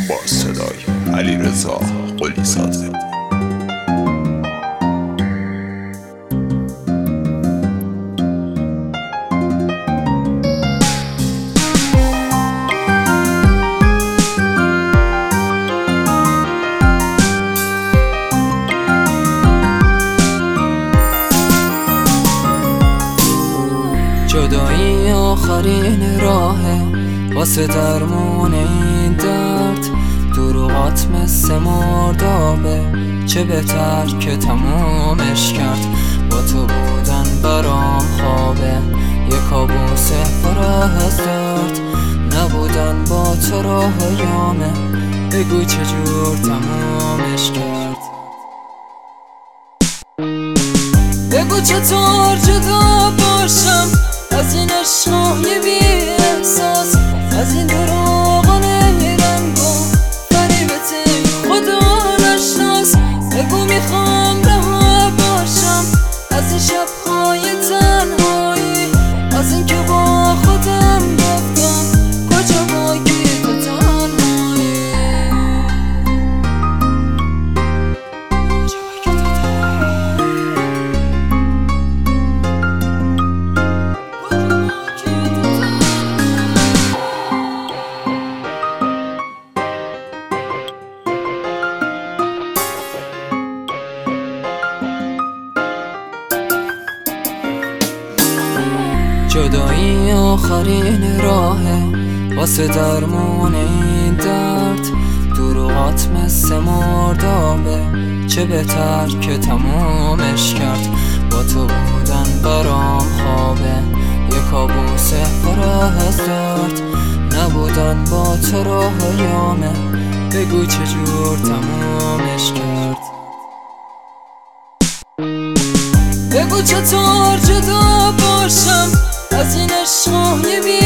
با صدای علیرضا قلی‌زاده. جدایی آخرین راهه واسه درمون این درد. دروغات مثل مردابه، چه بهتر که تمومش کرد. با تو بودن برام خوابه، یه کابوس پر از درد. نبودن با تو راهیامه، بگو چجور تمومش کرد. بگو چطور جدا باشم از این عشقای بی احساس، از این دروغانه رنگا فریبت خدا نشناس. بگو میخوام رها باشم از این شبهای تنهایی، از این که با خودم گفتم کجا باقی تو تنهایی. جدایی آخرین راهه واسه درمون این درد. دروغات مثل مردابه، چه بهتر که تمومش کرد. با تو بودن برام خوابه، یه کابوس پر از درد. نبودن با تو راهیامه، بگو چجور تمومش کرد. بگو چطور جدا باشم از این عشقای بی